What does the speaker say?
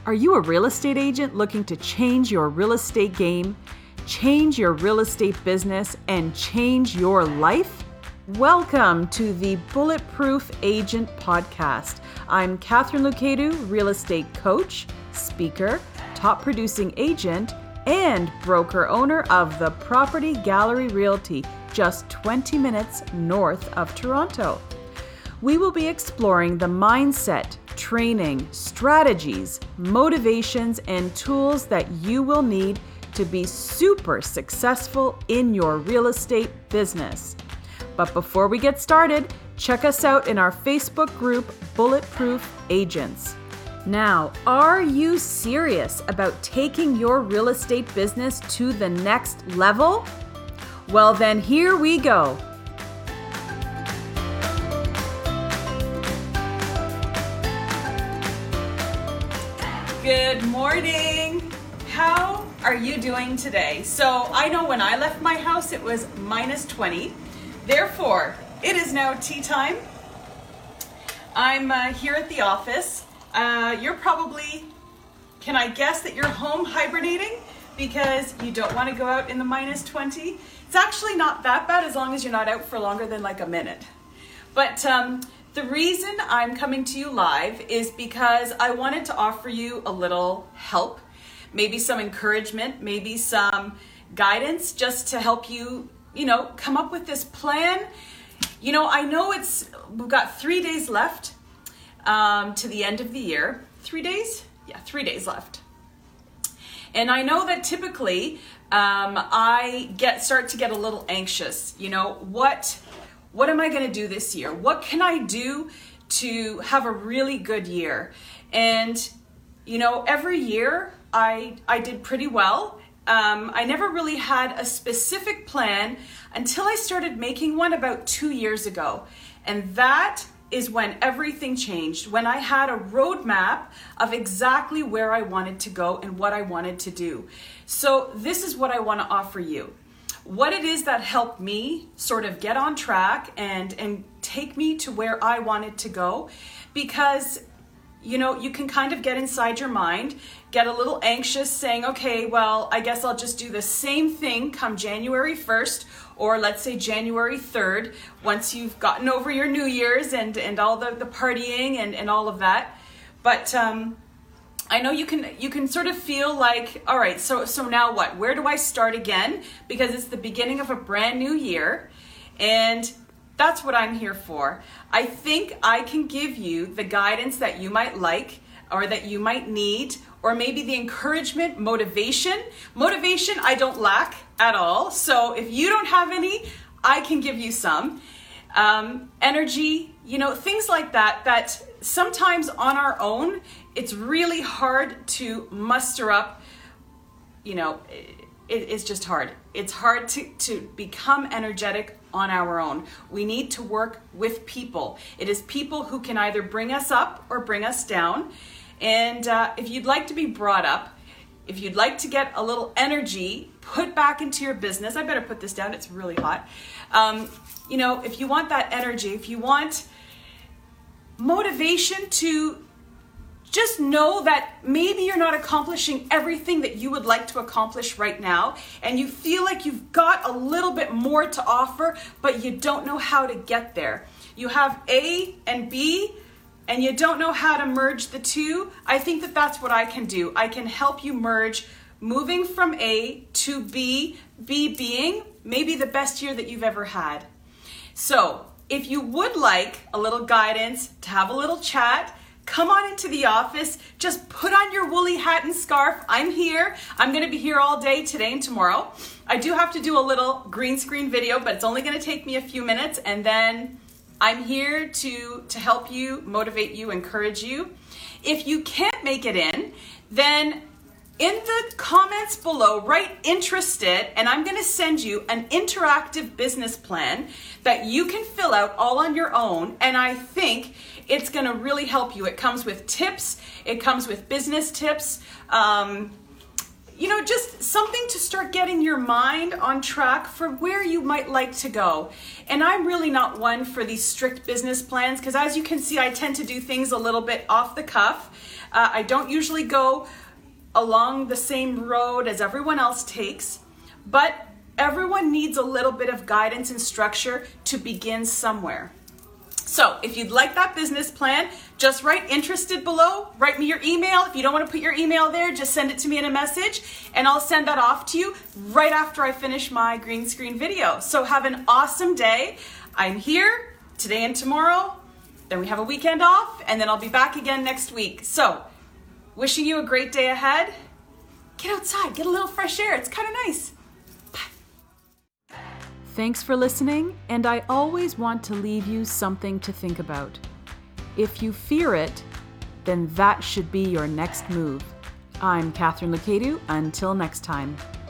Are you a real estate agent looking to change your real estate game, change your real estate business, and change your life? Welcome to the Bulletproof Agent Podcast. I'm Catherine Lukedu, real estate coach, speaker, top producing agent, and broker owner of the Property Gallery Realty, just 20 minutes north of Toronto. We will be exploring the mindset, training, strategies, motivations, and tools that you will need to be super successful in your real estate business. But before we get started, check us out in our Facebook group, Bulletproof Agents. Now, are you serious about taking your real estate business to the next level? Well, then here we go. Good morning. How are you doing today? So I know when I left my house, it was minus 20. Therefore, it is now tea time. I'm here at the office. You're probably, can I guess that you're home hibernating because you don't want to go out in the minus 20? It's actually not that bad as long as you're not out for longer than like a minute. But the reason I'm coming to you live is because I wanted to offer you a little help, maybe some encouragement, maybe some guidance just to help you, come up with this plan. I know we've got 3 days left to the end of the year. 3 days? Yeah, 3 days left. And I know that typically I start to get a little anxious. What am I going to do this year? What can I do to have a really good year? And, every year I did pretty well. I never really had a specific plan until I started making one about 2 years ago. And that is when everything changed, when I had a roadmap of exactly where I wanted to go and what I wanted to do. So this is what I want to offer you. What it is that helped me sort of get on track and take me to where I wanted to go. Because, you can kind of get inside your mind, get a little anxious saying, okay, well, I guess I'll just do the same thing come January 1st, or let's say January 3rd, once you've gotten over your New Year's and all the partying and all of that. But I know you can sort of feel like, all right, so now what? Where do I start again? Because it's the beginning of a brand new year, and that's what I'm here for. I think I can give you the guidance that you might like or that you might need, or maybe the encouragement, motivation. Motivation I don't lack at all. So if you don't have any, I can give you some. Energy, things like that sometimes on our own, it's really hard to muster up. It's just hard. It's hard to become energetic on our own. We need to work with people. It is people who can either bring us up or bring us down. And if you'd like to be brought up, if you'd like to get a little energy put back into your business, I better put this down, it's really hot. If you want that energy, if you want motivation to just know that maybe you're not accomplishing everything that you would like to accomplish right now, and you feel like you've got a little bit more to offer, but you don't know how to get there. You have A and B, and you don't know how to merge the two. I think that that's what I can do. I can help you merge moving from A to B, B being maybe the best year that you've ever had. So if you would like a little guidance, to have a little chat, come on into the office. Just put on your woolly hat and scarf. I'm here. I'm going to be here all day today and tomorrow. I do have to do a little green screen video, but it's only going to take me a few minutes, and then I'm here to help you, motivate you, encourage you. If you can't make it in, then in the comments below, write interested, and I'm going to send you an interactive business plan that you can fill out all on your own, and I think it's going to really help you. It comes with tips. It comes with business tips. just something to start getting your mind on track for where you might like to go. And I'm really not one for these strict business plans because as you can see, I tend to do things a little bit off the cuff. I don't usually go along the same road as everyone else takes, but everyone needs a little bit of guidance and structure to begin somewhere. So if you'd like that business plan, just write interested below, write me your email. If you don't want to put your email there, just send it to me in a message and I'll send that off to you right after I finish my green screen video. So have an awesome day. I'm here today and tomorrow, then we have a weekend off and then I'll be back again next week. So wishing you a great day ahead. Get outside, get a little fresh air. It's kind of nice. Thanks for listening, and I always want to leave you something to think about. If you fear it, then that should be your next move. I'm Catherine Lukedu. Until next time.